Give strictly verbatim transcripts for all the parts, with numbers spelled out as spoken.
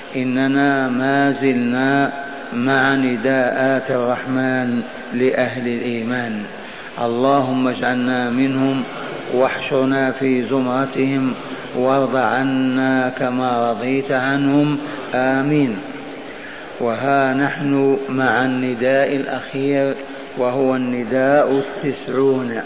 إننا ما زلنا مع نداءات الرحمن لأهل الإيمان. اللهم اجعلنا منهم واحشرنا في زمرتهم وارض عنا كما رضيت عنهم، آمين. وها نحن مع النداء الأخير وهو النداء التسعون،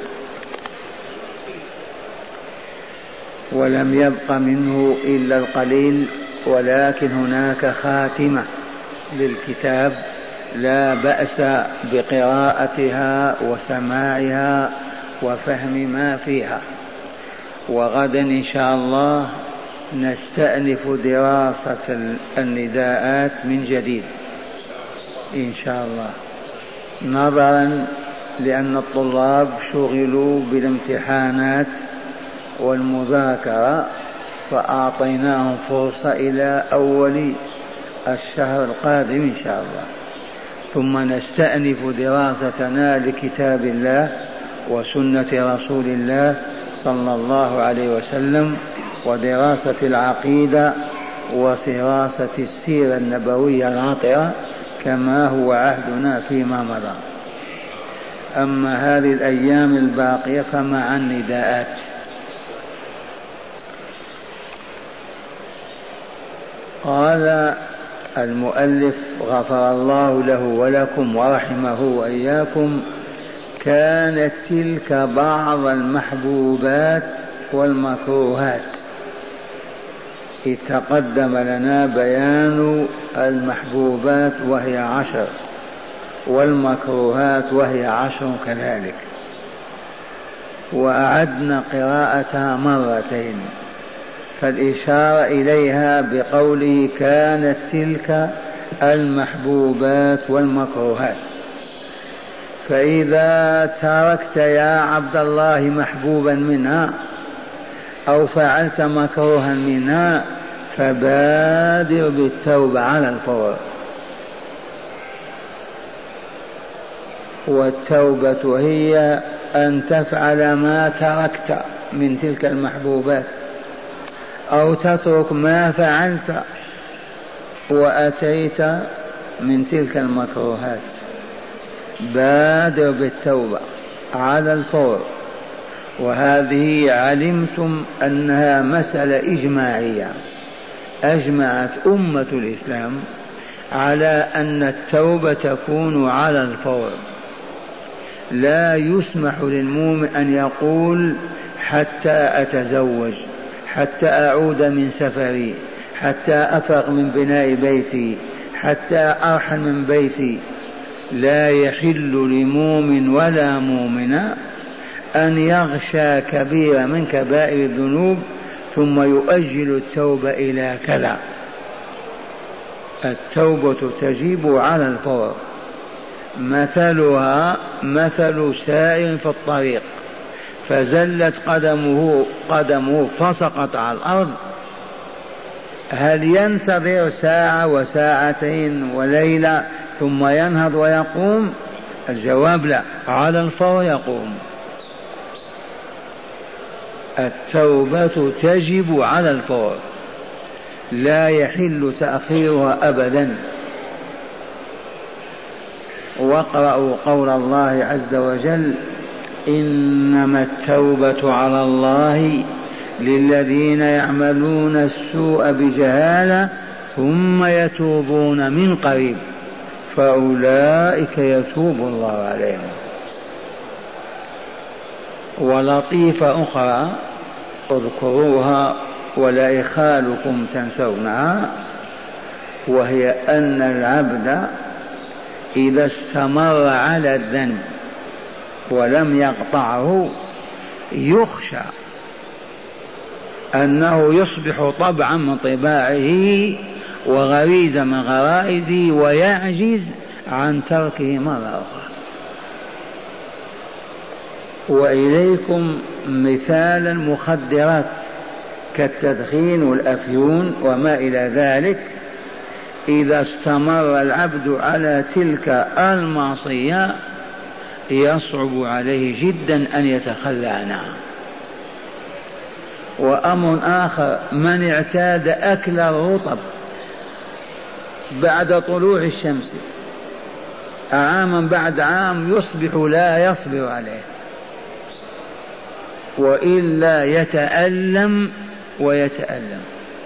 ولم يبق منه إلا القليل، ولكن هناك خاتمة للكتاب لا بأس بقراءتها وسماعها وفهم ما فيها. وغدا إن شاء الله نستأنف دراسة النداءات من جديد إن شاء الله، نظرا لأن الطلاب شغلوا بالامتحانات والمذاكرة، فأعطيناهم فرصة إلى أول الشهر القادم إن شاء الله، ثم نستأنف دراستنا لكتاب الله وسنة رسول الله صلى الله عليه وسلم، ودراسة العقيدة ودراسة السيرة النبوية العطرة كما هو عهدنا فيما مضى. أما هذه الأيام الباقية فمع النداءات. قال المؤلف غفر الله له ولكم ورحمه وإياكم: كانت تلك بعض المحبوبات والمكروهات. إذ تقدم لنا بيان المحبوبات وهي عشر، والمكروهات وهي عشر كذلك، وأعدنا قراءتها مرتين، فالإشارة إليها بقوله كانت تلك المحبوبات والمكروهات. فإذا تركت يا عبد الله محبوبا منها أو فعلت مكروها منها فبادر بالتوبة على الفور. والتوبة هي أن تفعل ما تركت من تلك المحبوبات أو تترك ما فعلت وأتيت من تلك المكروهات. بادر بالتوبة على الفور. وهذه علمتم أنها مسألة إجماعية، أجمعت أمة الإسلام على أن التوبة تكون على الفور. لا يسمح للمؤمن أن يقول حتى أتزوج، حتى أعود من سفري، حتى أفرغ من بناء بيتي، حتى أرحل من بيتي. لا يحل لمؤمن ولا مؤمنة أن يغشى كبيرة من كبائر الذنوب ثم يؤجل التوبة إلى كذا. التوبة تجب على الفور. مثلها مثل سائر في الطريق فزلت قدمه قدمه فسقط على الأرض، هل ينتظر ساعة وساعتين وليلة ثم ينهض ويقوم؟ الجواب لا، على الفور يقوم. التوبة تجب على الفور، لا يحل تأخيرها أبدا. واقرأوا قول الله عز وجل: إنما التوبة على الله للذين يعملون السوء بجهالة ثم يتوبون من قريب فأولئك يتوب الله عليهم. ولطيفة أخرى اذكروها ولا إخالكم تنسونها، وهي أن العبد إذا استمر على الذنب ولم يقطعه يخشى أنه يصبح طبعا من طباعه وغريزة من غرائزه ويعجز عن تركه مرة أخرى. وإليكم مثال المخدرات كالتدخين والأفيون وما إلى ذلك. إذا استمر العبد على تلك المعصية يصعب عليه جدا أن يتخلى عنها. وأمر آخر: من اعتاد أكل الرطب بعد طلوع الشمس، عاما بعد عام يصبح لا يصبر عليه، وإلا يتألم ويتألم.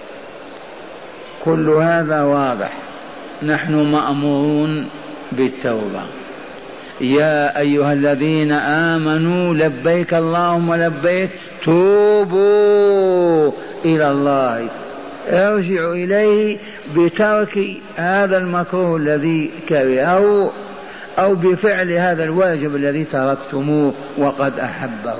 كل هذا واضح. نحن مأمورون بالتوبة. يا أيها الذين آمنوا لبيك اللهم لبيك، توبوا إلى الله، ارجعوا إليه بترك هذا المكروه الذي كرهه أو بفعل هذا الواجب الذي تركتموه وقد أحبه.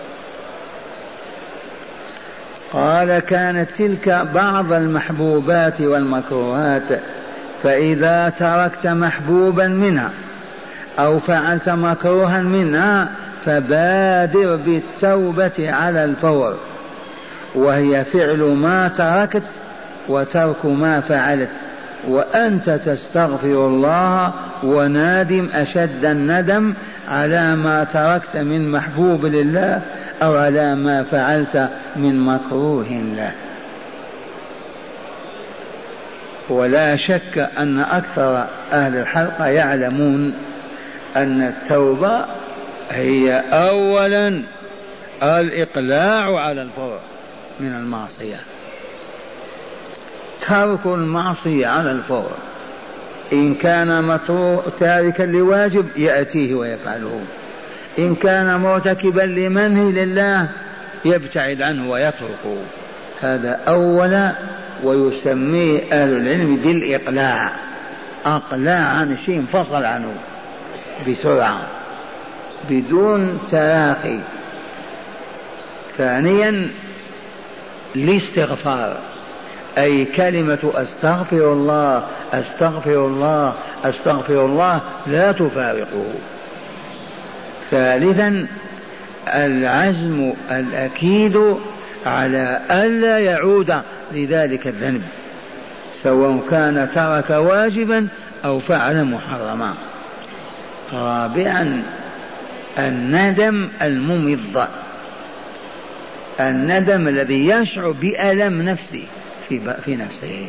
قال كانت تلك بعض المحبوبات والمكروهات، فإذا تركت محبوبا منها أو فعلت مكروها منها فبادر بالتوبة على الفور، وهي فعل ما تركت وترك ما فعلت، وأنت تستغفر الله ونادم أشد الندم على ما تركت من محبوب لله أو على ما فعلت من مكروه له. ولا شك أن أكثر أهل الحلقة يعلمون أن التوبة هي أولا الإقلاع على الفور من المعصية، ترك المعصية على الفور. إن كان متروك تاركا لواجب يأتيه ويفعله، إن كان مرتكبا لمنهي لله يبتعد عنه ويتركه. هذا أولا، ويسميه أهل العلم بالإقلاع، أقلاع عن شيء انفصل عنه بسرعة بدون تراخي. ثانيا الاستغفار، أي كلمة أستغفر الله أستغفر الله أستغفر الله لا تفارقه. ثالثا العزم الأكيد على ألا يعود لذلك الذنب، سواء كان ترك واجبا أو فعل محرما. رابعا الندم الممض، الندم الذي يشعر بألم نفسه في نفسه.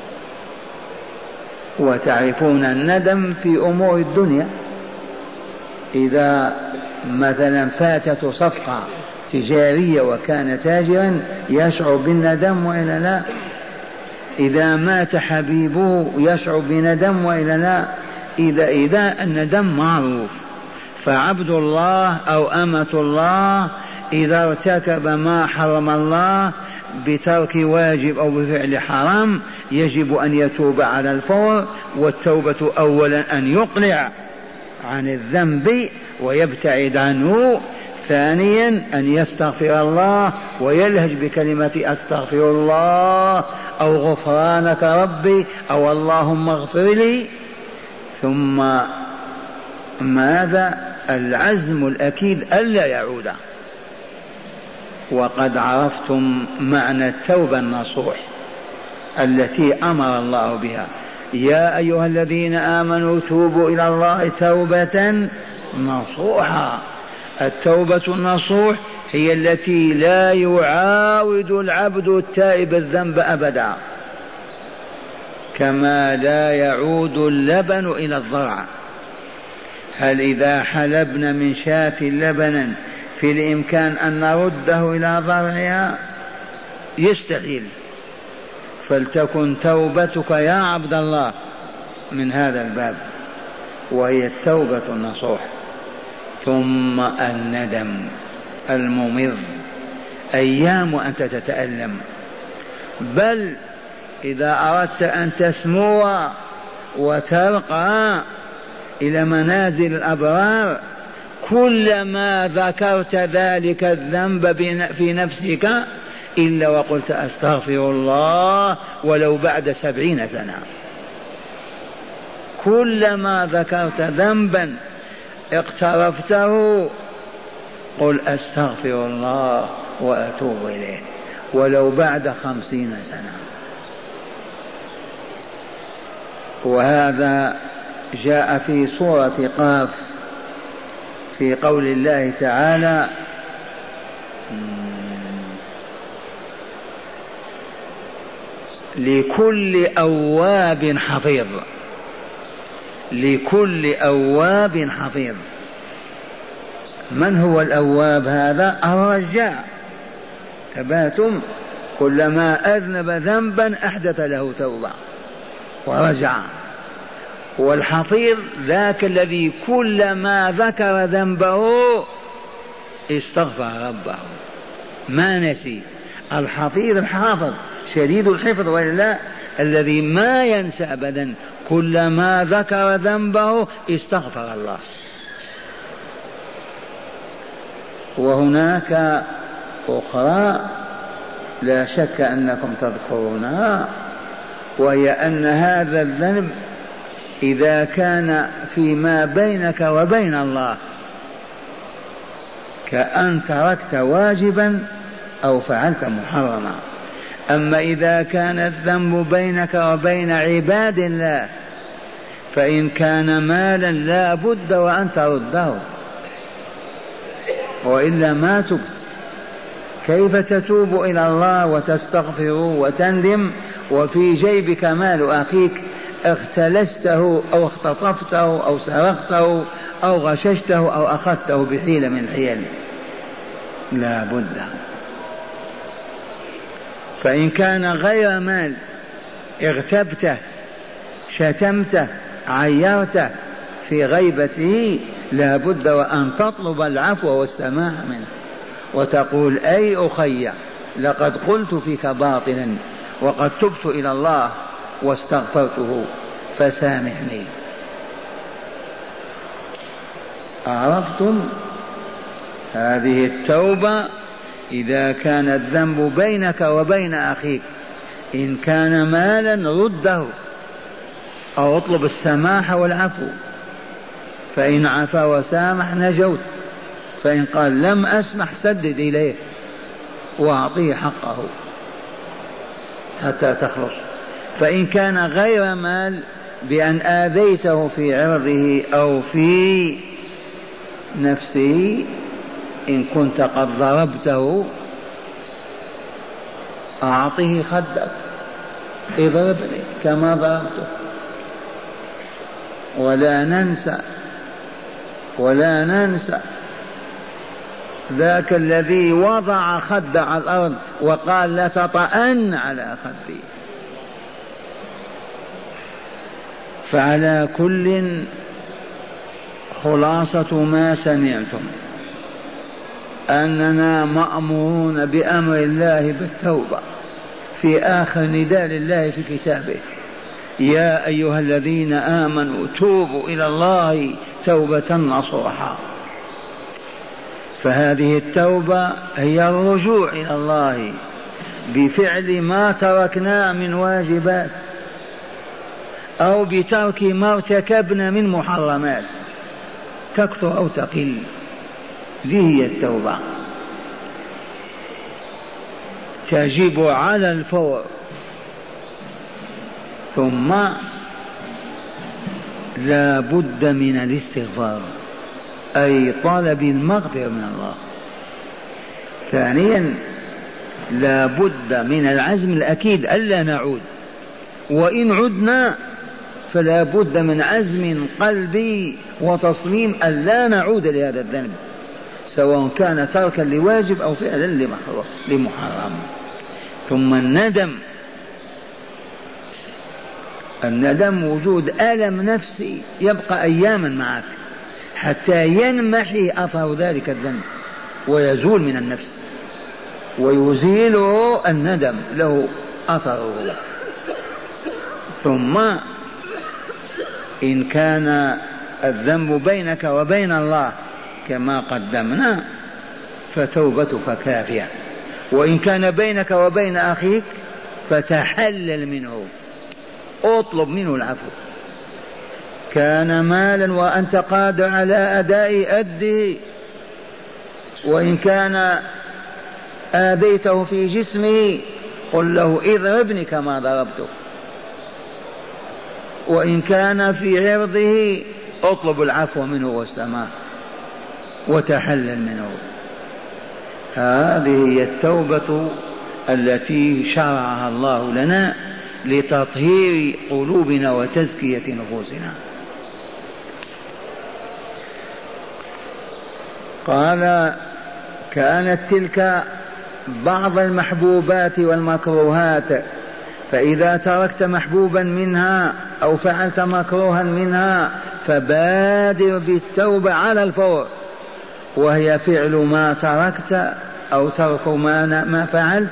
وتعرفون الندم في أمور الدنيا، إذا مثلا فاتته صفقة تجارية وكان تاجرا يشعر بالندم وإلا لا؟ إذا مات حبيبه يشعر بندم وإلا لا؟ إذا إذا الندم معروف. فعبد الله أو أمة الله إذا ارتكب ما حرم الله بترك واجب أو بفعل حرام يجب أن يتوب على الفور. والتوبة أولا أن يقلع عن الذنب ويبتعد عنه. ثانيا أن يستغفر الله ويلهج بكلمة أستغفر الله أو غفرانك ربي أو اللهم اغفر لي. ثم ماذا؟ العزم الأكيد ألا يعود. وقد عرفتم معنى التوبة النصوح التي أمر الله بها: يا أيها الذين آمنوا توبوا إلى الله توبة نصوحا. التوبة النصوح هي التي لا يعاود العبد التائب الذنب أبدا، كما لا يعود اللبن إلى الضرع. هل إذا حلبنا من شاة لبنا في الإمكان أن نرده إلى ضرعها؟ يستحيل. فلتكن توبتك يا عبد الله من هذا الباب، وهي التوبة النصوح. ثم الندم الممض، أيام وأنت تتألم. بل إذا أردت أن تسمو وترقى إلى منازل الأبرار كلما ذكرت ذلك الذنب في نفسك إلا وقلت أستغفر الله ولو بعد سبعين سنة. كلما ذكرت ذنبا اقترفته قل أستغفر الله وأتوب إليه ولو بعد خمسين سنة. وهذا جاء في سورة قاف في قول الله تعالى: لكل أواب حفيظ، لكل أواب حفيظ. من هو الأواب هذا؟ الرجاع. تباتم كلما أذنب ذنبا أحدث له توبة ورجع. والحفيظ ذاك الذي كلما ذكر ذنبه استغفر ربه ما نسي. الحفيظ الحافظ شديد الحفظ وإلا الذي ما ينسى أبدا، كلما ذكر ذنبه استغفر الله. وهناك أخرى لا شك أنكم تذكرونها، وهي أن هذا الذنب إذا كان فيما بينك وبين الله كأن تركت واجبا أو فعلت محرما. أما إذا كان الذنب بينك وبين عباد الله فإن كان مالا لا بد وأن ترده، وإلا ما تبت. كيف تتوب إلى الله وتستغفر وتندم وفي جيبك مال أخيك اختلسته أو اختطفته أو سرقته أو غششته أو أخذته بحيلة من الحيل؟ لا بد. فإن كان غير مال اغتبته شتمته عيرته في غيبته لا بد وأن تطلب العفو والسماح منه وتقول أي أخي لقد قلت فيك باطلا وقد تبت إلى الله واستغفرته فسامحني. عرفتم؟ هذه التوبة إذا كان الذنب بينك وبين أخيك، إن كان مالا رده أو اطلب السماح والعفو، فإن عفا وسامح نجوت، فإن قال لم أسمح سدد إليه وأعطيه حقه حتى تخلص. فإن كان غير مال بأن آذيته في عرضه أو في نفسه، إن كنت قد ضربته أعطيه خدك اضربني كما ضربته. ولا ننسى ولا ننسى ذاك الذي وضع خد على الأرض وقال لا تطأن على خدي. فعلى كل خلاصة ما سمعتم أننا مأمورون بأمر الله بالتوبة في آخر نداء لله في كتابه: يا أيها الذين آمنوا توبوا إلى الله توبة نصوحا. فهذه التوبة هي الرجوع إلى الله بفعل ما تركنا من واجبات أو بترك ما ارتكبنا من محرمات تكثر أو تقل. ذي هي التوبة، تجب على الفور. ثم لا بد من الاستغفار أي طلب المغفرة من الله. ثانيا لا بد من العزم الأكيد ألا نعود، وإن عدنا فلا بد من عزم قلبي وتصميم ألا نعود لهذا الذنب، سواء كان تركا لواجب أو فعلا لمحرم. ثم الندم. الندم وجود ألم نفسي يبقى أياما معك حتى ينمحي أثر ذلك الذنب ويزول من النفس ويزيله الندم، له أثره. ثم إن كان الذنب بينك وبين الله كما قدمنا فتوبتك كافية، وإن كان بينك وبين أخيك فتحلل منه، اطلب منه العفو. كان مالا وأنت قادر على أداء أده، وإن كان آذيته في جسمه قل له اضربني كما ضربته، وإن كان في عرضه اطلب العفو منه والسماح وتحلل منه. هذه هي التوبة التي شرعها الله لنا لتطهير قلوبنا وتزكية نفوسنا. قال كانت تلك بعض المحبوبات والمكروهات، فإذا تركت محبوبا منها أو فعلت مكروها منها فبادر بالتوبة على الفور، وهي فعل ما تركت أو ترك ما, ما فعلت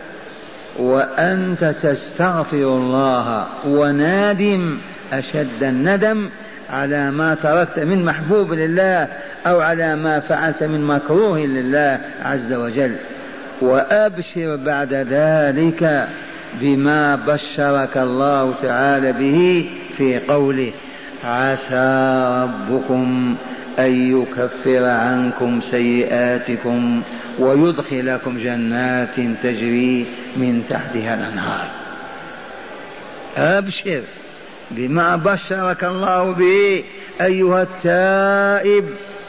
وأنت تستغفر الله ونادم أشد الندم على ما تركت من محبوب لله أو على ما فعلت من مكروه لله عز وجل. وأبشر بعد ذلك بما بشرك الله تعالى به في قوله عسى ربكم أن يكفر عنكم سيئاتكم ويدخلكم جنات تجري من تحتها الأنهار. أبشر بما بشرك الله به أيها التائب،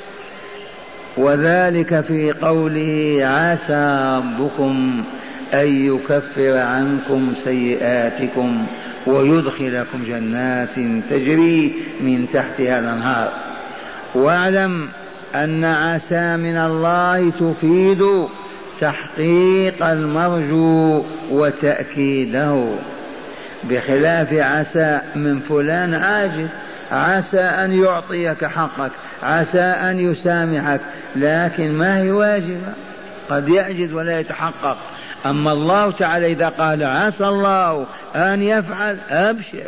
وذلك في قوله عسى ربكم أن يكفر عنكم سيئاتكم ويدخلكم جنات تجري من تحتها الأنهار. واعلم أن عسى من الله تفيد تحقيق المرجو وتأكيده، بخلاف عسى من فلان عاجز، عسى أن يعطيك حقك، عسى أن يسامحك، لكن ما هي واجبة، قد يعجز ولا يتحقق. أما الله تعالى إذا قال عسى الله أن يفعل أبشر.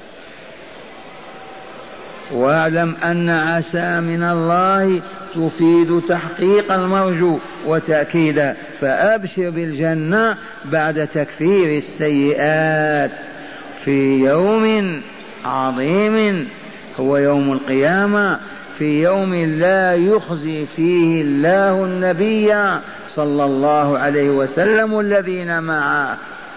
واعلم أن عسى من الله تفيد تحقيق المرجو وتأكيده، فأبشر بالجنة بعد تكفير السيئات في يوم عظيم هو يوم القيامة، في يوم لا يخزي فيه الله النبي صلى الله عليه وسلم الذين معه،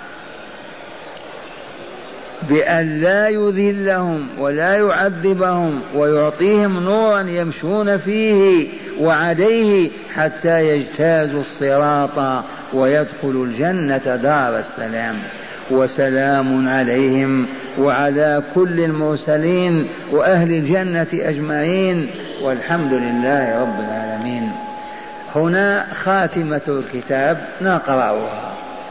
بأن لا يذلهم ولا يعذبهم ويعطيهم نورا يمشون فيه وعليه حتى يجتازوا الصراط ويدخلوا الجنة دار السلام. وسلام عليهم وعلى كل المرسلين وأهل الجنة أجمعين، والحمد لله رب العالمين. هنا خاتمة الكتاب نقرأها.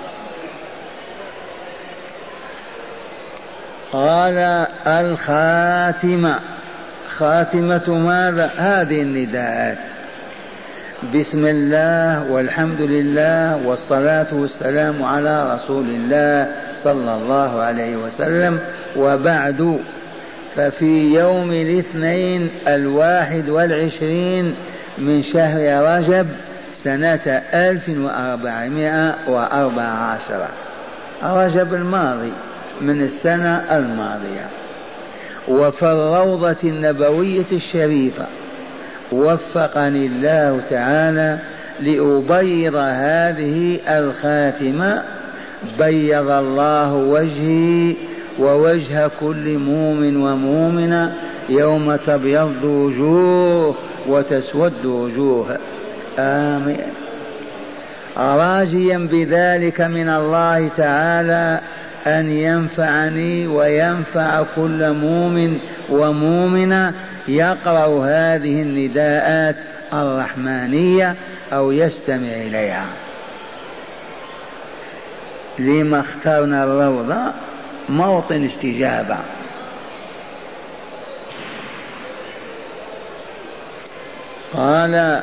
قال الخاتمة، خاتمة ماذا؟ هذه النداءات: بسم الله والحمد لله والصلاة والسلام على رسول الله صلى الله عليه وسلم، وبعد. ففي يوم الاثنين الواحد والعشرين من شهر رجب سنة ألف وأربعمائة وأربعة عشر، رجب الماضي من السنة الماضية، وفي الروضة النبوية الشريفة وفقني الله تعالى لأبيض هذه الخاتمة. بيض الله وجهي ووجه كل مؤمن ومؤمنة يوم تبيض وجوه وتسود وجوه. آمين. راجيا بذلك من الله تعالى أن ينفعني وينفع كل مؤمن ومؤمنة يقرأ هذه النداءات الرحمانية أو يستمع إليها. لما اخترنا الروضة؟ موطن استجابة. قال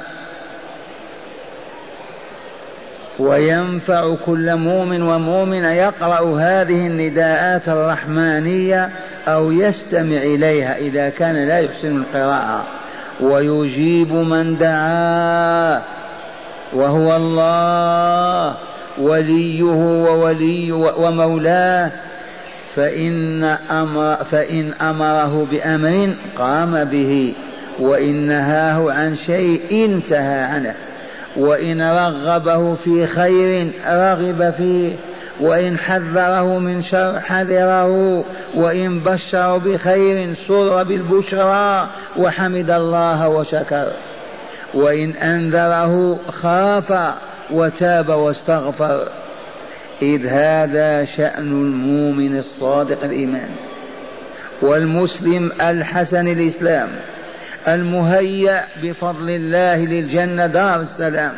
وينفع كل مؤمن ومؤمن يقرأ هذه النداءات الرحمانية أو يستمع إليها إذا كان لا يحسن القراءة، ويجيب من دعا وهو الله وليه وولي ومولاه، فإن, أمر فإن أمره بأمر قام به، وإن نهاه عن شيء انتهى عنه، وإن رغبه في خير رغب فيه، وإن حذره من شر حذره، وإن بشر بخير سر بالبشرى وحمد الله وشكر، وإن أنذره خاف وتاب واستغفر. إذ هذا شأن المؤمن الصادق الإيمان والمسلم الحسن الإسلام المهيأ بفضل الله للجنة دار السلام.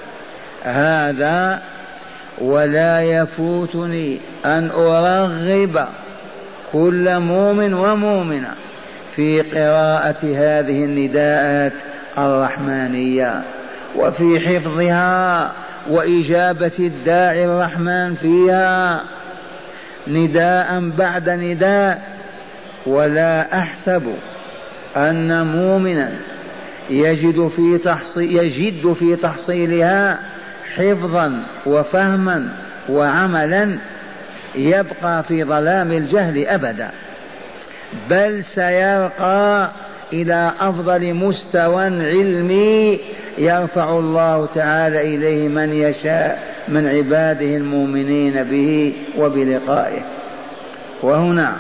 هذا ولا يفوتني أن أرغب كل مؤمن ومؤمنة في قراءة هذه النداءات الرحمانية وفي حفظها وإجابة الداعي الرحمن فيها نداء بعد نداء. ولا أحسب أن مؤمنا يجد في تحصيل يجد في تحصيلها حفظا وفهما وعملا يبقى في ظلام الجهل أبدا، بل سيرقى إلى أفضل مستوى علمي يرفع الله تعالى إليه من يشاء من عباده المؤمنين به وبلقائه. وهنا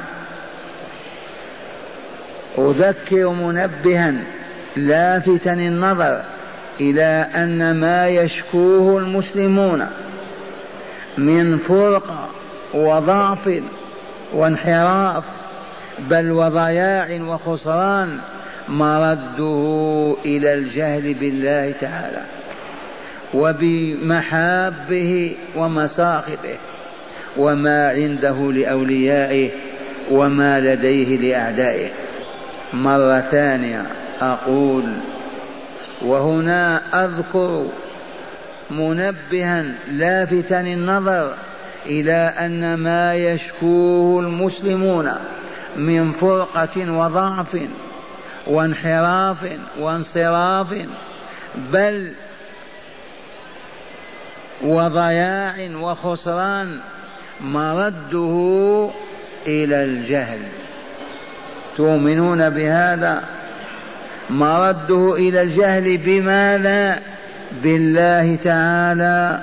أذكر منبها لافتا النظر إلى أن ما يشكوه المسلمون من فرقة وضعف وانحراف بل وضياع وخسران مرده إلى الجهل بالله تعالى وبمحابه ومساخطه وما عنده لأوليائه وما لديه لأعدائه. مرة ثانية أقول وهنا أذكر منبها لافتا النظر إلى أن ما يشكوه المسلمون من فرقة وضعف وانحراف وانصراف بل وضياع وخسران مرده إلى الجهل. تؤمنون بهذا؟ مرده إلى الجهل بماذا؟ بالله تعالى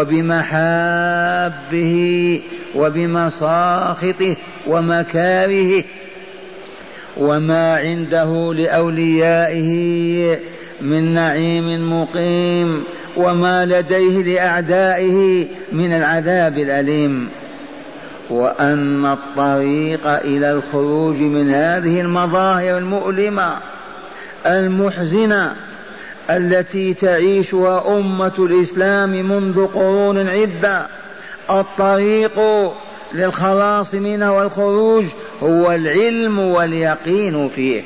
وبمحابه وبمساخطه ومكاره وما عنده لأوليائه من نعيم مقيم وما لديه لأعدائه من العذاب الأليم. وأن الطريق إلى الخروج من هذه المظاهر المؤلمة المحزنة التي تعيشها أمة الإسلام منذ قرون عدة، الطريق للخلاص منه والخروج هو العلم واليقين فيه.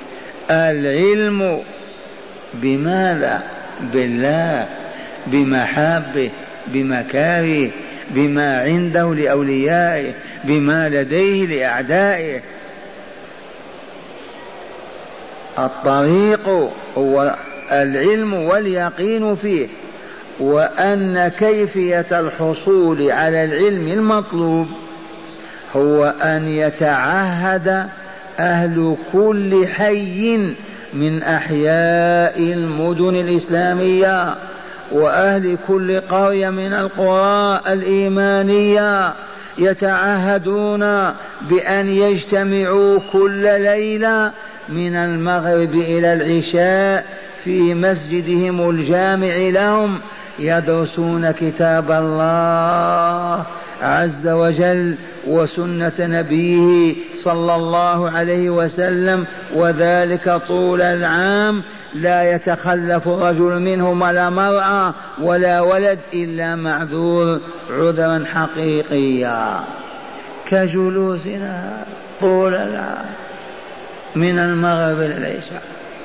العلم بماذا؟ بالله، بمحابه، بمكاره، بما عنده لأوليائه، بما لديه لأعدائه. الطريق هو العلم واليقين فيه. وأن كيفية الحصول على العلم المطلوب هو أن يتعهد أهل كل حي من أحياء المدن الإسلامية وأهل كل قرية من القرى الإيمانية يتعهدون بأن يجتمعوا كل ليلة من المغرب إلى العشاء في مسجدهم الجامع لهم، يدرسون كتاب الله عز وجل وسنة نبيه صلى الله عليه وسلم، وذلك طول العام لا يتخلف رجل منهم ولا مرأة ولا ولد إلا معذور عذرا حقيقيا كجلوسنا طول العام من المغرب إلى العشاء.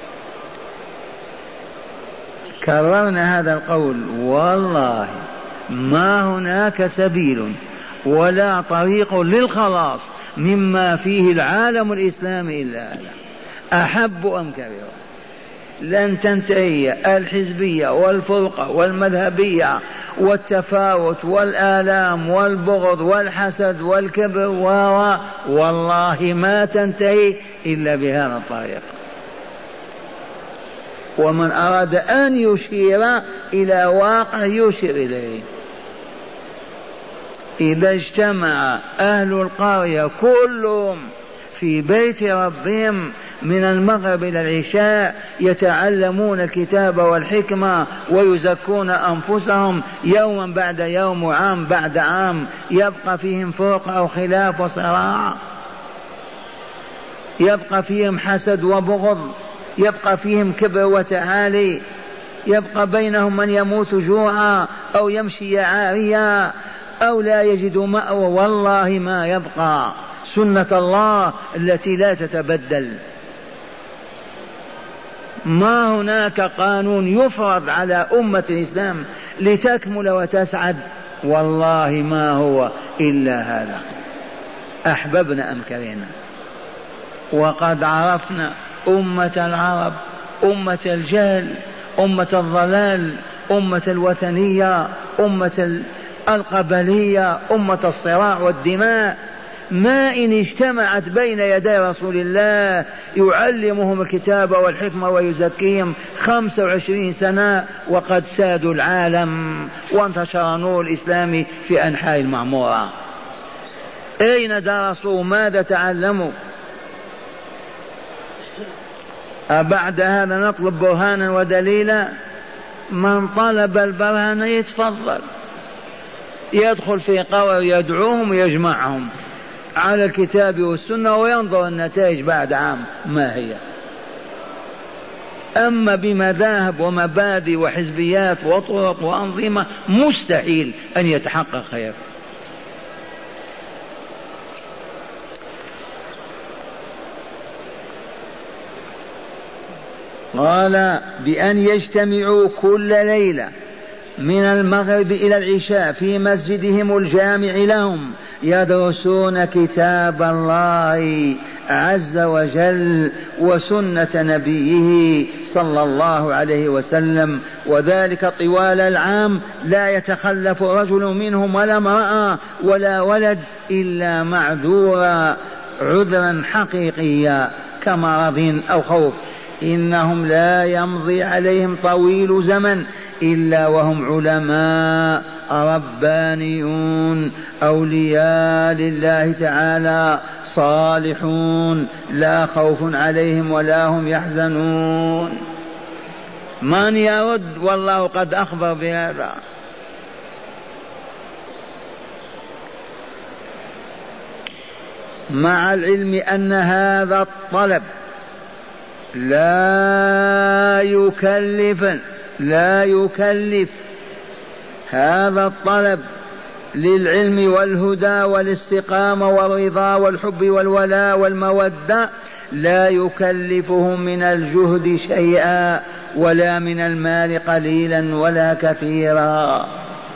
كررنا هذا القول، والله ما هناك سبيل ولا طريق للخلاص مما فيه العالم الإسلامي إلا هذا، أحب أم كره. لن تنتهي الحزبية والفرقة والمذهبية والتفاوت والآلام والبغض والحسد والكبر و والله ما تنتهي إلا بهذا الطريق. ومن أراد أن يشير إلى واقع يشير إليه. إذا اجتمع أهل القرية كلهم في بيت ربهم من المغرب إلى العشاء يتعلمون الكتاب والحكمة ويزكون أنفسهم يوما بعد يوم وعام بعد عام، يبقى فيهم فرق أو خلاف وصراع، يبقى فيهم حسد وبغض، يبقى فيهم كبر وتعالي، يبقى بينهم من يموت جوعا أو يمشي عاريا أو لا يجد مأوى. والله ما يبقى، سنة الله التي لا تتبدل. ما هناك قانون يفرض على أمة الإسلام لتكمل وتسعد، والله ما هو إلا هذا، أحببنا أم كرهنا. وقد عرفنا أمة العرب، أمة الجهل، أمة الضلال، أمة الوثنية، أمة القبلية، أمة الصراع والدماء، ما إن اجتمعت بين يدي رسول الله يعلمهم الكتاب والحكمة ويزكيهم خمسة وعشرين سنة وقد سادوا العالم وانتشر نور الإسلام في أنحاء المعمورة. أين درسوا؟ ماذا تعلموا؟ أبعد هذا نطلب برهانا ودليلا؟ من طلب البرهان يتفضل، يدخل في قوى يدعوهم ويجمعهم على الكتاب والسنة وينظر النتائج بعد عام ما هي. أما بمذاهب ومبادئ وحزبيات وطرق وأنظمة مستحيل أن يتحقق خير. قال بأن يجتمعوا كل ليلة من المغرب إلى العشاء في مسجدهم الجامع لهم يدرسون كتاب الله عز وجل وسنة نبيه صلى الله عليه وسلم، وذلك طوال العام لا يتخلف رجل منهم ولا امرأة ولا ولد إلا معذورا عذرا حقيقيا كمرض أو خوف. إنهم لا يمضي عليهم طويل زمن إلا وهم علماء ربانيون أولياء لله تعالى صالحون لا خوف عليهم ولا هم يحزنون. من يرد؟ والله قد أخبر بهذا. مع العلم أن هذا الطلب لا يكلف لا يكلف هذا الطلب للعلم والهدى والاستقامة والرضا والحب والولاء والمودة لا يكلفهم من الجهد شيئا ولا من المال قليلا ولا كثيرا.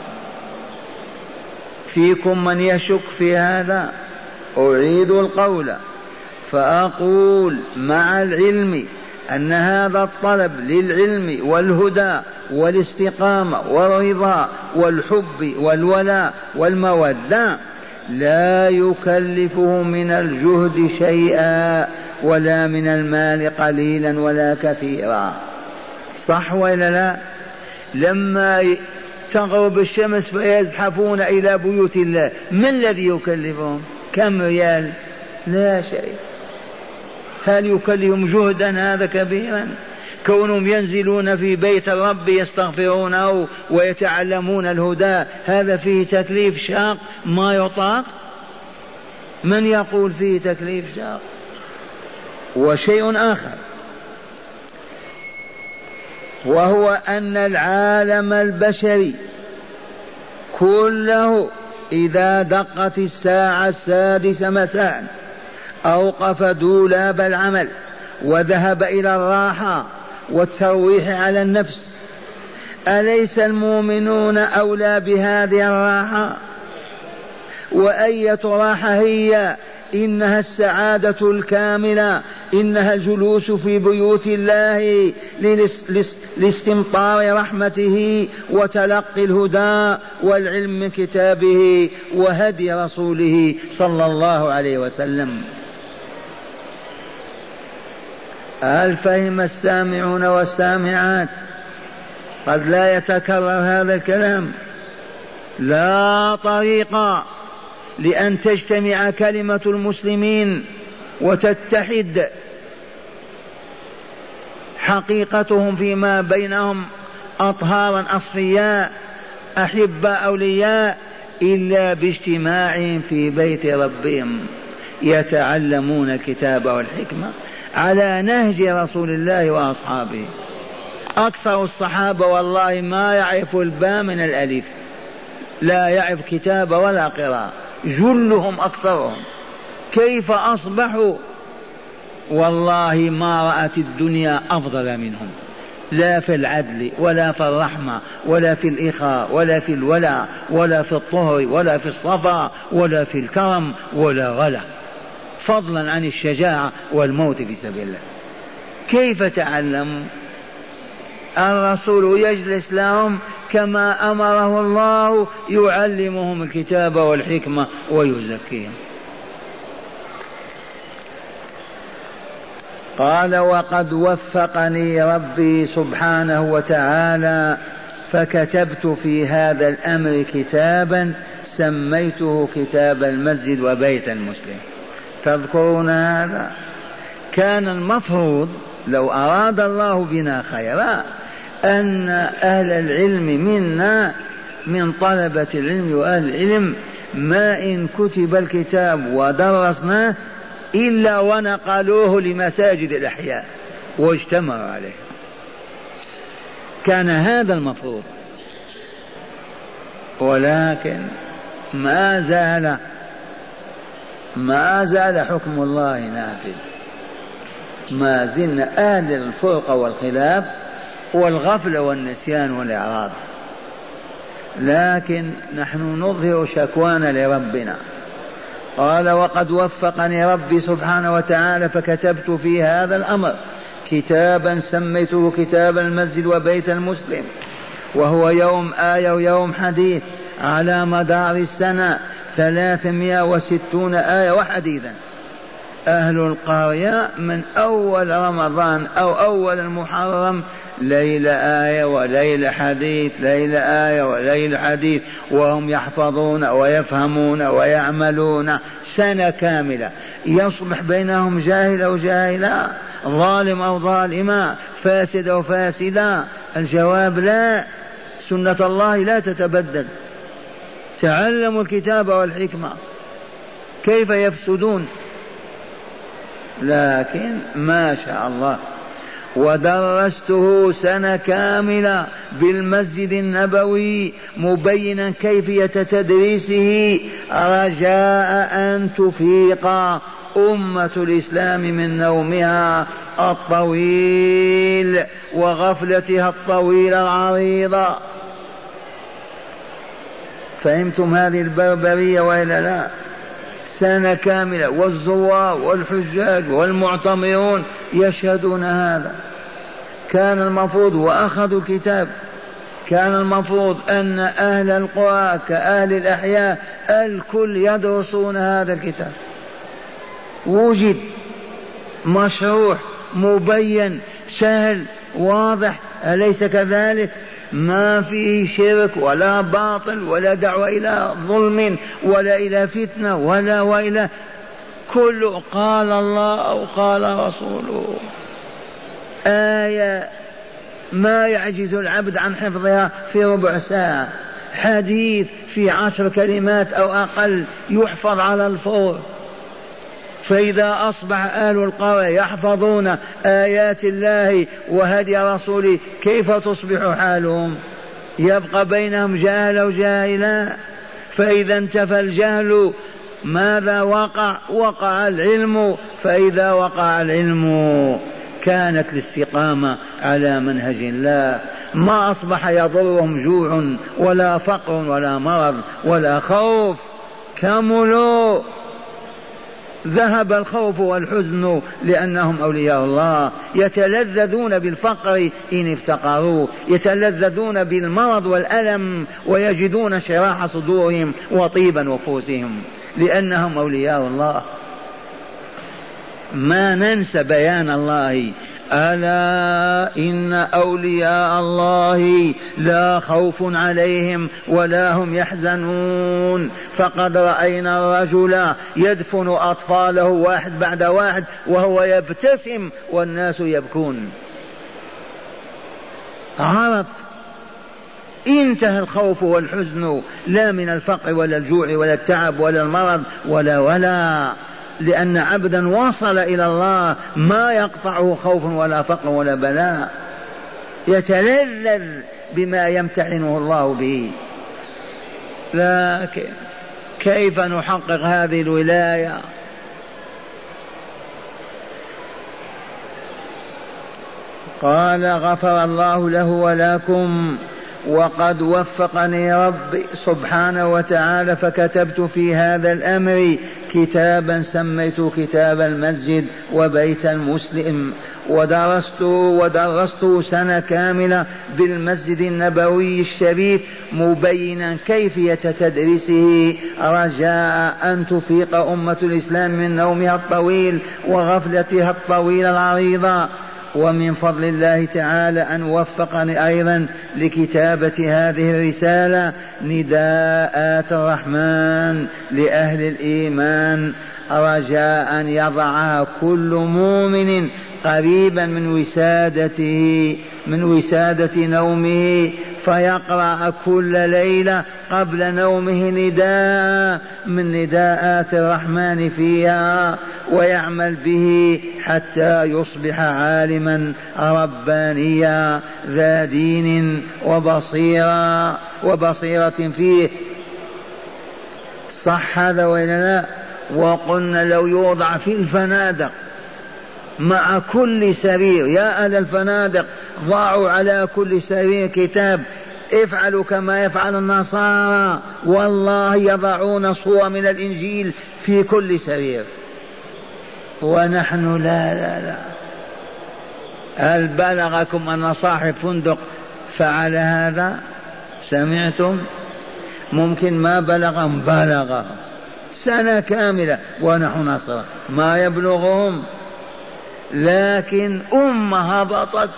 فيكم من يشك في هذا؟ أعيد القول فأقول مع العلم أن هذا الطلب للعلم والهدى والاستقامة والرضا والحب والولاء والمودة لا يكلفه من الجهد شيئا ولا من المال قليلا ولا كثيرا. صح ولا لا؟ لما تغرب الشمس فيزحفون إلى بيوت الله، ما الذي يكلفهم؟ كم ريال؟ لا شيء. هل يكلفهم جهدا هذا كبيرا؟ كونهم ينزلون في بيت الرب يستغفرونه ويتعلمون الهدى هذا فيه تكليف شاق ما يطاق؟ من يقول فيه تكليف شاق؟ وشيء آخر وهو أن العالم البشري كله إذا دقت الساعة السادسة مساء أوقف دولاب العمل وذهب إلى الراحة والترويح على النفس. أليس المؤمنون أولى بهذه الراحة؟ وأية راحة هي؟ إنها السعادة الكاملة، إنها الجلوس في بيوت الله لاستمطار رحمته وتلقي الهدى والعلم من كتابه وهدي رسوله صلى الله عليه وسلم. هل فهم السامعون والسامعات؟ قد لا يتكرر هذا الكلام. لا طريق لأن تجتمع كلمة المسلمين وتتحد حقيقتهم فيما بينهم أطهارا أصفياء أحباء أولياء، إلا باجتماعهم في بيت ربهم يتعلمون الكتاب والحكمة على نهج رسول الله وأصحابه. أكثر الصحابة والله ما يعرف الباء من الألف، لا يعرف كتاب ولا قراءة، جلهم أكثرهم. كيف أصبحوا؟ والله ما رأت الدنيا أفضل منهم، لا في العدل ولا في الرحمة ولا في الإخاء ولا في الولاء ولا في الطهر ولا في الصفا ولا في الكرم ولا غلا، فضلا عن الشجاعة والموت في سبيل الله. كيف تعلموا؟ الرسول يجلس لهم كما أمره الله، يعلمهم الكتاب والحكمة ويزكيهم. قال وقد وفقني ربي سبحانه وتعالى فكتبت في هذا الأمر كتابا سميته كتاب المسجد وبيت المسلم. تذكرون هذا؟ كان المفروض لو أراد الله بنا خيرا أن أهل العلم منا من طلبة العلم وأهل العلم ما إن كتب الكتاب ودرسناه إلا ونقلوه لمساجد الأحياء واجتمعوا عليه. كان هذا المفروض، ولكن ما زال ما زال حكم الله نافذ، ما زلنا أهل الفرقة والخلاف والغفلة والنسيان والإعراض. لكن نحن نظهر شكوانا لربنا. قال وقد وفقني ربي سبحانه وتعالى فكتبت في هذا الأمر كتابا سميته كتاب المسجد وبيت المسلم، وهو يوم آية ويوم حديث على مدار السنة ثلاثمائة وستون آية وحديثا. أهل القرية من أول رمضان أو أول المحرم ليلة آية وليلة حديث، ليلة آية وليلة حديث، وهم يحفظون ويفهمون ويعملون سنة كاملة. يصبح بينهم جاهل أو جاهلا، ظالم أو ظالما، فاسد أو فاسدا؟ الجواب لا، سنة الله لا تتبدل. تعلموا الكتاب والحكمة، كيف يفسدون؟ لكن ما شاء الله ودرسته سنة كاملة بالمسجد النبوي مبينا كيفية تدريسه رجاء أن تفيق أمة الإسلام من نومها الطويل وغفلتها الطويلة العريضة. فهمتم هذه البربرية وإلا لا؟ سنة كاملة، والزوار والحجاج والمعتمرون يشهدون هذا. كان المفروض وأخذوا الكتاب، كان المفروض أن أهل القرى كأهل الأحياء الكل يدرسون هذا الكتاب. وجد مشروح مبين سهل واضح، أليس كذلك؟ ما فيه شرك ولا باطل ولا دعوة إلى ظلم ولا إلى فتنة ولا وإلى، كل قال الله أو قال رسوله. آية ما يعجز العبد عن حفظها في ربع ساعة، حديث في عشر كلمات أو أقل يحفظ على الفور. فإذا أصبح أهل القرى يحفظون آيات الله وهدي رسوله كيف تصبح حالهم؟ يبقى بينهم جاهل وجاهلا. فإذا انتفى الجهل ماذا وقع؟ وقع العلم. فإذا وقع العلم كانت الاستقامة على منهج الله، ما أصبح يضرهم جوع ولا فقر ولا مرض ولا خوف. كملوا، ذهب الخوف والحزن لأنهم أولياء الله، يتلذذون بالفقر إن افتقروا، يتلذذون بالمرض والألم ويجدون شراح صدورهم وطيب نفوسهم لأنهم أولياء الله. ما ننسى بيان الله: ألا إن أولياء الله لا خوف عليهم ولا هم يحزنون. فقد رأينا الرجل يدفن أطفاله واحد بعد واحد وهو يبتسم والناس يبكون. عرف انتهى الخوف والحزن، لا من الفقر ولا الجوع ولا التعب ولا المرض ولا ولا لأن عبدا وصل إلى الله ما يقطعه خوف ولا فقر ولا بلاء، يتلذذ بما يمتحنه الله به. لكن كيف نحقق هذه الولاية؟ قال غفر الله له ولكم وقد وفقني ربي سبحانه وتعالى فكتبت في هذا الأمر كتابا سميت كتاب المسجد وبيت المسلم، ودرست ودرست سنة كاملة بالمسجد النبوي الشريف مبينا كيفية تدريسه رجاء أن تفيق أمة الإسلام من نومها الطويل وغفلتها الطويلة العريضة. ومن فضل الله تعالى أن وفقني أيضا لكتابة هذه الرسالة نداءات الرحمن لأهل الإيمان رجاء أن يضعها كل مؤمن قريبا من وسادته من وسادة نومه، فيقرأ كل ليلة قبل نومه نداء من نداءات الرحمن فيها ويعمل به حتى يصبح عالما ربانيا ذا دين وبصيرة وبصيرة فيه. صح هذا ولا لا؟ وقلنا لو يوضع في الفنادق مع كل سرير، يا أهل الفنادق ضعوا على كل سرير كتاب افعلوا كما يفعل النصارى، والله يضعون صور من الإنجيل في كل سرير، ونحن لا لا لا. هل بلغكم أن صاحب فندق فعل هذا؟ سمعتم؟ ممكن ما بلغهم، بلغ سنة كاملة ونحن نصر ما يبلغهم. لكن أمة هبطت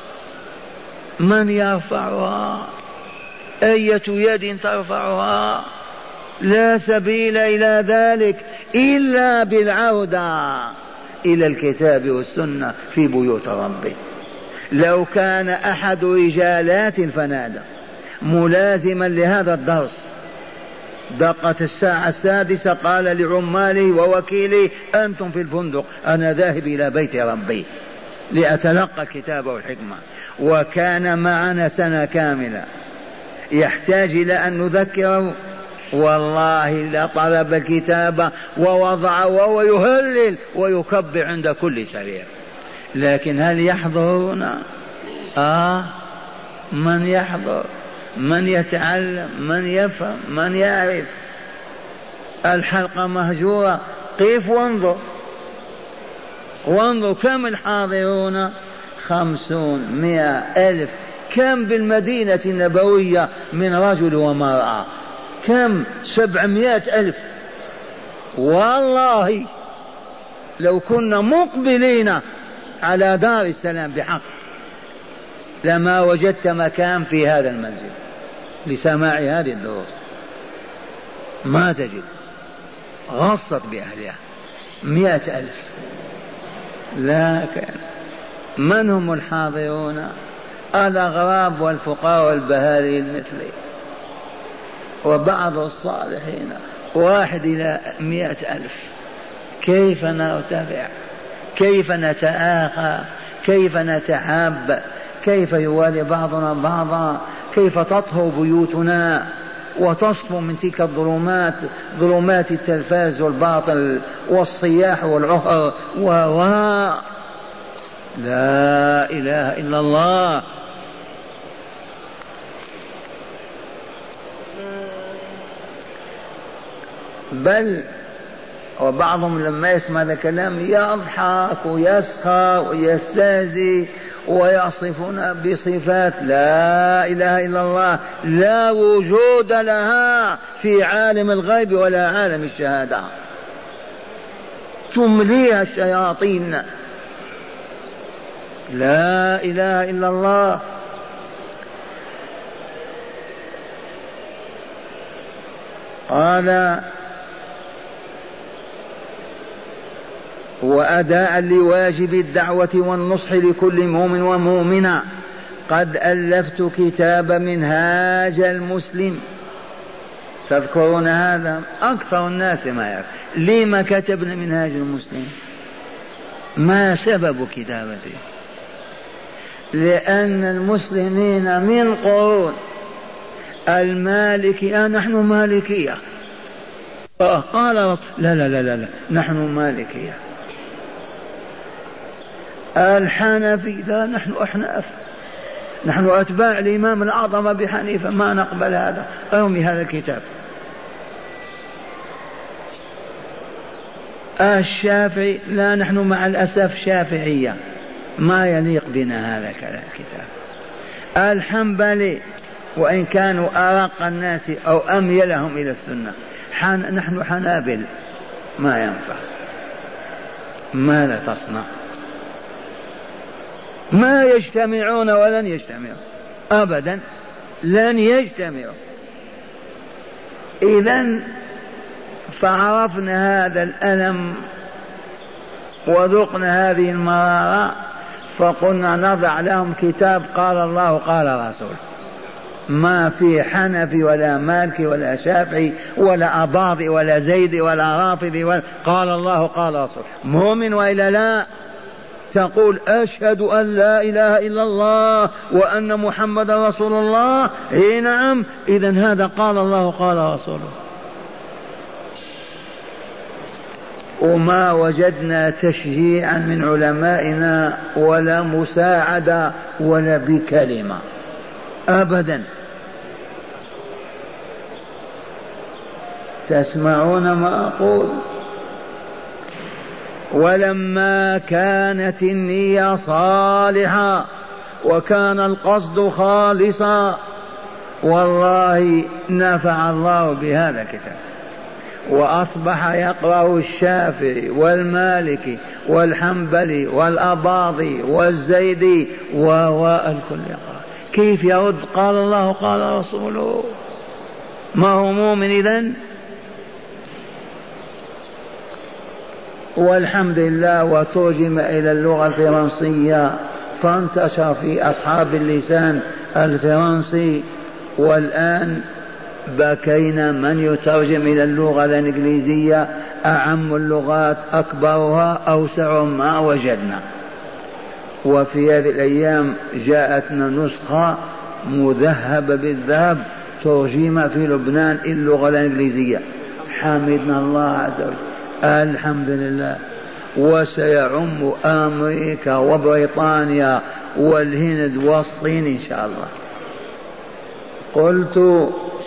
من يرفعها؟ أية يد ترفعها؟ لا سبيل إلى ذلك إلا بالعودة إلى الكتاب والسنة في بيوت ربه. لو كان أحد رجالات الفنادق ملازما لهذا الدرس دقت الساعة السادسة قال لعماله ووكيله أنتم في الفندق، أنا ذاهب إلى بيت ربي لأتلقى الكتاب والحكمة، وكان معنا سنة كاملة يحتاج إلى أن نذكره، والله لطلب الكتاب ووضع وهو يهلل ويكبر عند كل سرير. لكن هل يحضرون؟ آه من يحضر؟ من يتعلم؟ من يفهم؟ من يعرف؟ الحلقة مهجورة. قف وانظر وانظر كم الحاضرون؟ خمسون مئة ألف. كم بالمدينة النبوية من رجل ومرأة؟ كم؟ سبعمائة ألف. والله لو كنا مقبلين على دار السلام بحق لما وجدت مكان في هذا المسجد لسماع هذه الدروس، ما تجد. غصت بأهلها مئة ألف. لكن من هم الحاضرون؟ الأغراب والفقراء والبهاري مثلي وبعض الصالحين، واحد إلى مئة ألف. كيف نرتفع؟ كيف نتآخى؟ كيف نتحاب؟ كيف يوالي بعضنا بعضا؟ كيف تطهو بيوتنا وتصفو من تلك الظلمات، ظلمات التلفاز والباطل والصياح والعهر و لا إله إلا الله. بل وبعضهم لما يسمع هذا الكلام يضحك ويسخر ويستهزئ ويصفون بصفات لا إله إلا الله لا وجود لها في عالم الغيب ولا عالم الشهادة، تمليها الشياطين. لا إله إلا الله. قال وأداء لواجب الدعوة والنصح لكل مؤمن ومؤمنة. قد ألفت كتاب منهاج المسلم. تذكرون هذا؟ أكثر الناس ما يعرف. لما كتبنا منهاج المسلم؟ ما سبب كتابته؟ لأن المسلمين من قرون المالكية، نحن مالكية، قال لا لا لا لا, لا. نحن مالكية. الحنفي لا، نحن أحناف، نحن أتباع الإمام الأعظم أبي حنيفة، ما نقبل هذا، ارمي هذا الكتاب. الشافعي لا، نحن مع الأسف شافعية، ما يليق بنا هذا الكتاب. الحنبلي وإن كانوا أرق الناس أو أميلهم إلى السنة، حن نحن حنابل، ما ينفع. ماذا تصنع؟ ما يجتمعون ولن يجتمعوا أبدا، لن يجتمعوا. إذن فعرفنا هذا الألم وذقنا هذه المرارة، فقلنا نضع لهم كتاب قال الله قال رسول، ما في حنفي ولا مالكي ولا شافعي ولا أباضي ولا زيدي ولا رافضي ولا، قال الله قال رسول. مؤمن وإلا لا؟ تقول أشهد أن لا إله إلا الله وأن محمد رسول الله، إيه نعم، إذن هذا قال الله قال رسوله. وما وجدنا تشجيعا من علمائنا ولا مساعدة ولا بكلمة أبدا. تسمعون ما أقول؟ ولما كانت النية صالحة وكان القصد خالصا، والله نفع الله بهذا الكتاب، وأصبح يقرأ الشافعي والمالكي والحنبلي والأباضي والزيدي وواء الكل يقرأ. كيف يرد قال الله قال رسوله؟ ما هو مؤمن إذن؟ والحمد لله وترجم إلى اللغة الفرنسية، فانتشر في أصحاب اللسان الفرنسي، والآن بكينا من يترجم إلى اللغة الإنجليزية، أعم اللغات أكبرها أوسع ما وجدنا. وفي هذه الأيام جاءتنا نسخة مذهبة بالذهب ترجم في لبنان اللغة الإنجليزية، حمدنا الله عز وجل، الحمد لله. وسيعم أمريكا وبريطانيا والهند والصين إن شاء الله. قلت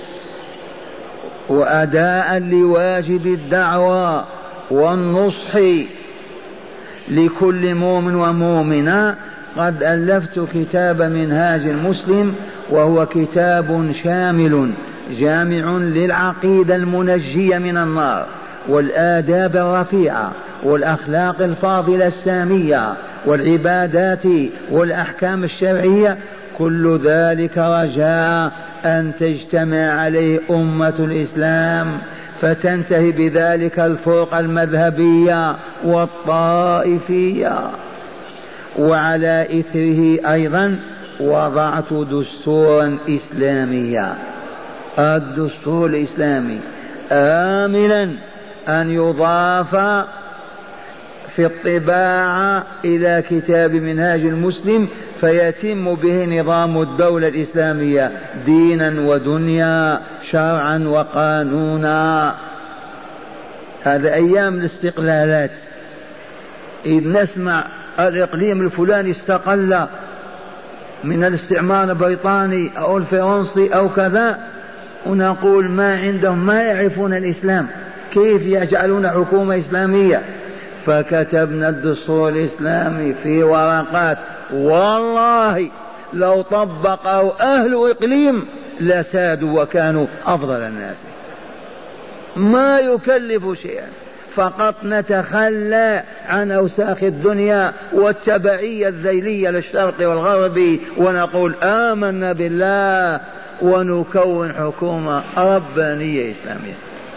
وأداء لواجب الدعوة والنصح لكل مؤمن ومؤمنة، قد ألفت كتاب منهاج المسلم، وهو كتاب شامل جامع للعقيدة المنجية من النار، والآداب الرفيعة، والأخلاق الفاضلة السامية، والعبادات والأحكام الشرعية، كل ذلك رجاء أن تجتمع عليه أمة الإسلام، فتنتهي بذلك الفرق المذهبية والطائفية. وعلى إثره أيضا وضعت دستورا إسلاميا، الدستور الإسلامي آملا أن يضاف في الطباعة إلى كتاب منهاج المسلم، فيتم به نظام الدولة الإسلامية دينا ودنيا، شرعا وقانونا. هذا أيام الاستقلالات، إذ نسمع الإقليم الفلاني استقل من الاستعمار البريطاني أو الفرنسي أو كذا، ونقول ما عندهم، ما يعرفون الإسلام، كيف يجعلون حكومة إسلامية؟ فكتبنا الدستور الإسلامي في ورقات، والله لو طبقه أهل إقليم لسادوا وكانوا أفضل الناس. ما يكلف شيئا، فقط نتخلى عن أوساخ الدنيا والتبعية الذيلية للشرق والغرب، ونقول آمنا بالله ونكون حكومة ربانية إسلامية.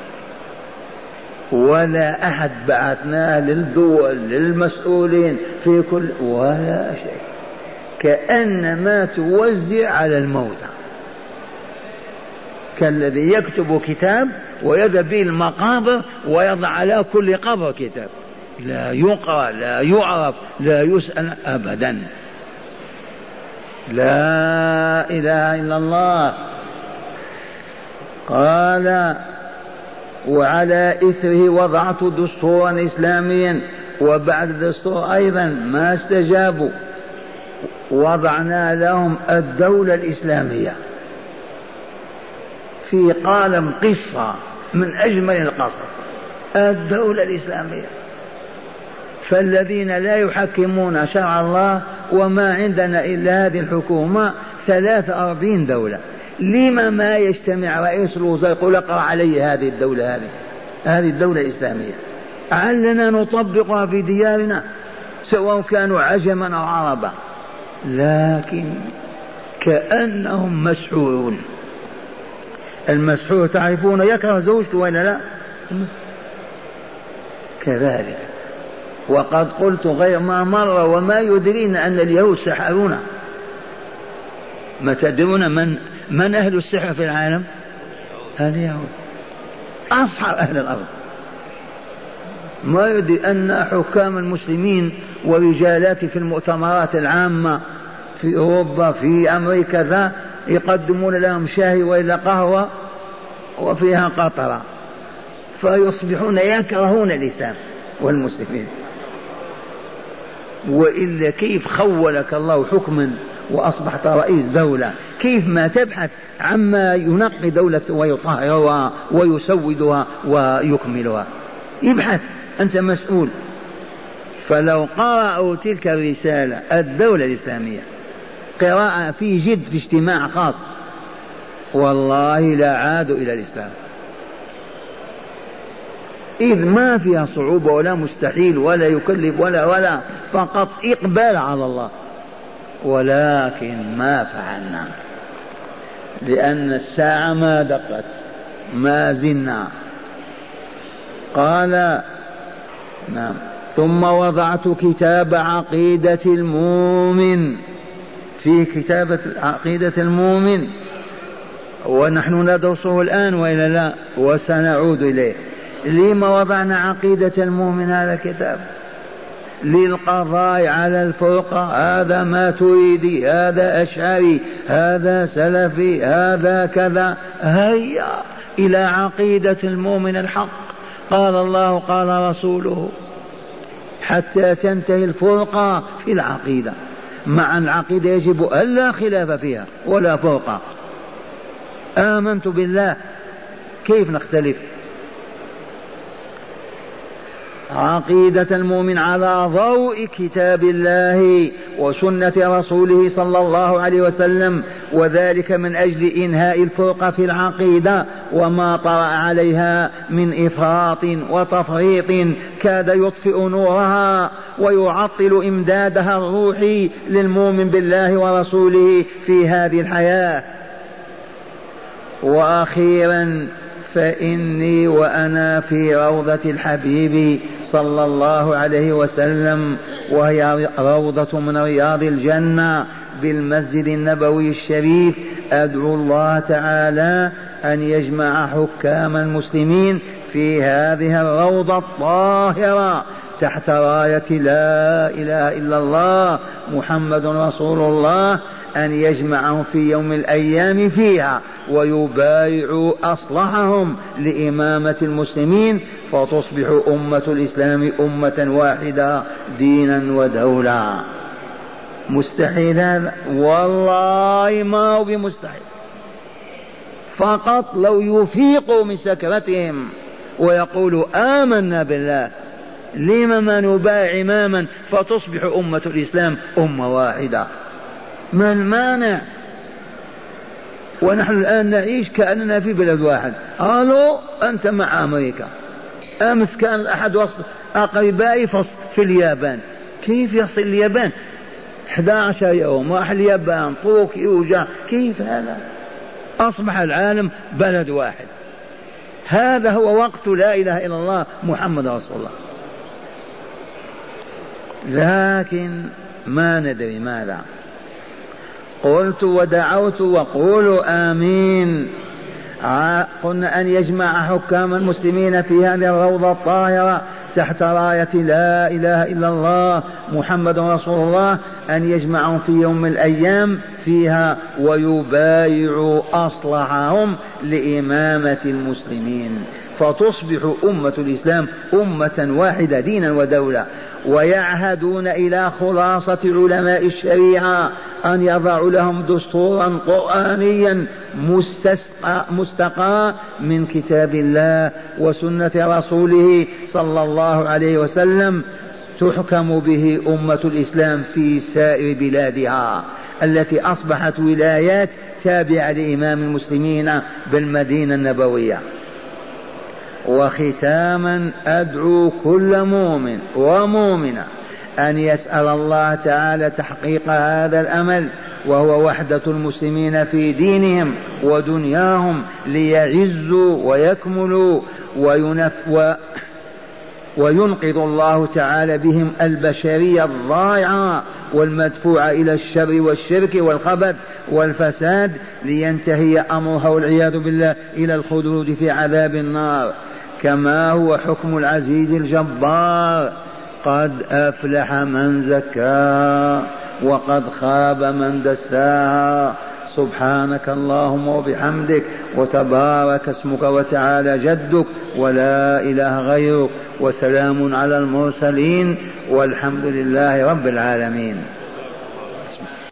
ولا أحد بعثناه للدول للمسؤولين في كل ولا شيء، كأنما توزع على الموتى، كالذي يكتب كتاب ويذهب به المقابر ويضع على كل قبر كتاب، لا يقرأ لا يعرف لا يسأل أبدا. لا إله إلا الله. قال وعلى إثره وضعت دستورا إسلاميا، وبعد الدستور أيضا ما استجابوا وضعنا لهم الدولة الإسلامية في قالم قصة من أجمل القصص، الدولة الإسلامية. فالذين لا يحكمون شرع الله وما عندنا إلا هذه الحكومة ثلاثة أربعين دولة، لما ما يجتمع رئيس الوزراء يقول اقرأ علي هذه الدولة هذه هذه الدولة الإسلامية، علنا نطبقها في ديارنا سواء كانوا عجما أو عربا، لكن كأنهم مسحورون. المسحور تعرفون يكره زوجته ولا لا؟ كذلك. وقد قلت غير ما مر وما يدرين أن اليهود سحرونا. ما تدرون من من أهل السحر في العالم؟ اليهود، أصحاب أهل الأرض. ما يدري أن حكام المسلمين ورجالات في المؤتمرات العامة في أوروبا في أمريكا ذا يقدمون لهم شاي وإلا قهوة وفيها قطرة، فيصبحون يكرهون الإسلام والمسلمين. وإلا كيف خولك الله حكما وأصبحت رئيس دولة، كيف ما تبحث عما ينقي دولة ويطهرها ويسودها ويكملها؟ ابحث، أنت مسؤول. فلو قرأوا تلك الرسالة الدولة الإسلامية قراءة في جد في اجتماع خاص والله لا عادوا إلى الإسلام، إذ ما فيها صعوبة ولا مستحيل ولا يكلف ولا ولا فقط إقبال على الله. ولكن ما فعلنا، لأن الساعة ما دقت ما زلنا. قال نعم ثم وضعت كتاب عقيدة المؤمن، في كتابة عقيدة المؤمن ونحن ندرسه الآن وإلا لا، وسنعود إليه. لما وضعنا عقيدة المؤمن هذا الكتاب؟ للقضاء على الفرقة، هذا ما تريدي، هذا أشعري، هذا سلفي، هذا كذا. هيا إلى عقيدة المؤمن الحق، قال الله قال رسوله، حتى تنتهي الفرقة في العقيدة. مع العقيدة يجب ألا خلاف فيها ولا فرقة. آمنت بالله، كيف نختلف؟ عقيدة المؤمن على ضوء كتاب الله وسنة رسوله صلى الله عليه وسلم، وذلك من أجل إنهاء الفرقة في العقيدة وما طرأ عليها من إفراط وتفريط كاد يطفئ نورها ويعطل إمدادها الروحي للمؤمن بالله ورسوله في هذه الحياة. وأخيرا فإني وأنا في روضة الحبيب صلى الله عليه وسلم، وهي روضة من رياض الجنة بالمسجد النبوي الشريف، أدعو الله تعالى أن يجمع حكام المسلمين في هذه الروضة الطاهرة تحت راية لا إله إلا الله محمد رسول الله، أن يجمعهم في يوم الأيام فيها ويبايعوا أصلحهم لإمامة المسلمين، فتصبح أمة الإسلام أمة واحدة دينا ودولة. مستحيل هذا؟ والله ما هو بمستحيل، فقط لو يفيقوا من سكرتهم ويقولوا آمنا بالله. لما ما نبايع إماما فتصبح أمة الإسلام أمة واحدة؟ ما المانع؟ ونحن الآن نعيش كأننا في بلد واحد. قالوا أنت مع أمريكا. أمس كان أحد أقربائي في اليابان. كيف يصل اليابان؟ أحد عشر يوم راح اليابان، طوكيو جا. كيف هذا؟ أصبح العالم بلد واحد. هذا هو وقت لا إله إلا الله محمد رسول الله. لكن ما ندري ماذا. قلت ودعوت وقولوا آمين. قلنا أن يجمع حكام المسلمين في هذه الروضة الطاهرة تحت راية لا إله إلا الله محمد رسول الله، أن يجمعهم في يوم من الأيام فيها ويبايعوا أصلحهم لإمامة المسلمين، فتصبح أمة الإسلام أمة واحدة دينا ودولة. ويعهدون إلى خلاصة علماء الشريعة أن يضعوا لهم دستورا قرآنيا مستقى من كتاب الله وسنة رسوله صلى الله عليه وسلم، تحكم به أمة الإسلام في سائر بلادها التي أصبحت ولايات تابعة لإمام المسلمين بالمدينة النبوية. وختاما أدعو كل مؤمن ومؤمنة أن يسأل الله تعالى تحقيق هذا الأمل، وهو وحدة المسلمين في دينهم ودنياهم، ليعزوا ويكملوا وينف و وينقذ الله تعالى بهم البشرية الضائعة والمدفوعة إلى الشر والشرك والخبث والفساد، لينتهي أمرها والعياذ بالله إلى الخلود في عذاب النار، كما هو حكم العزيز الجبار: قد أفلح من زكاها وقد خاب من دساها. سبحانك اللهم وبحمدك وتبارك اسمك وتعالى جدك ولا إله غيرك، وسلام على المرسلين والحمد لله رب العالمين.